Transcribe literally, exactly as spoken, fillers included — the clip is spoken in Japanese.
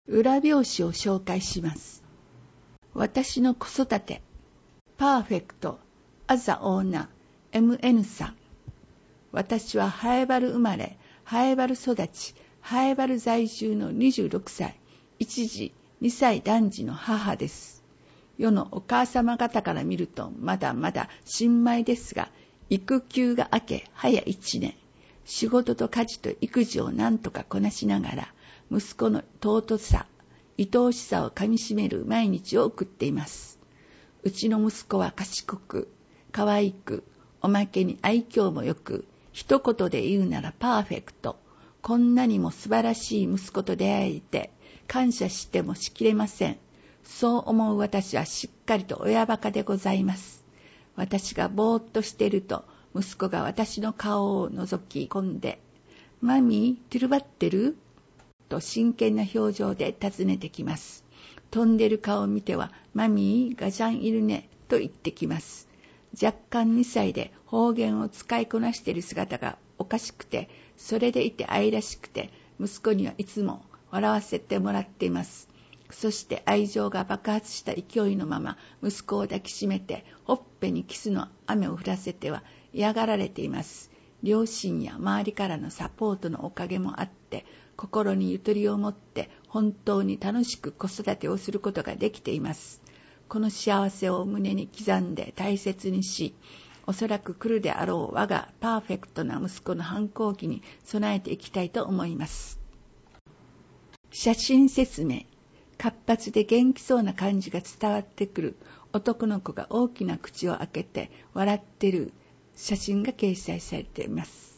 裏表紙を紹介します。私の子育て、パーフェクト、アザオーナー、エムエヌ さん。私はハエバル生まれ、ハエバル育ち、ハエバル在住のにじゅうろくさい、一児、にさい男児の母です。世のお母様方から見るとまだまだ新米ですが、育休が明け早いちねん、仕事と家事と育児を何とかこなしながら、息子の尊さ、愛おしさをかみしめる毎日を送っています。うちの息子は賢く、可愛く、おまけに愛嬌もよく、一言で言うならパーフェクト。こんなにも素晴らしい息子と出会えて、感謝してもしきれません。そう思う私はしっかりと親バカでございます。私がぼーっとしていると、息子が私の顔を覗き込んで、マミー、トゥルバってる？と真剣な表情で尋ねてきます。飛んでる顔を見ては、マミー、ガジャンいるね、と言ってきます。若干にさいで方言を使いこなしている姿がおかしくて、それでいて愛らしくて、息子にはいつも笑わせてもらっています。そして愛情が爆発した勢いのまま、息子を抱きしめて、ほっぺにキスの雨を降らせては嫌がられています。両親や周りからのサポートのおかげもあって、心にゆとりを持って本当に楽しく子育てをすることができています。この幸せを胸に刻んで大切にし、おそらく来るであろう我がパーフェクトな息子の反抗期に備えていきたいと思います。写真説明。活発で元気そうな感じが伝わってくる男の子が大きな口を開けて笑っている写真が掲載されています。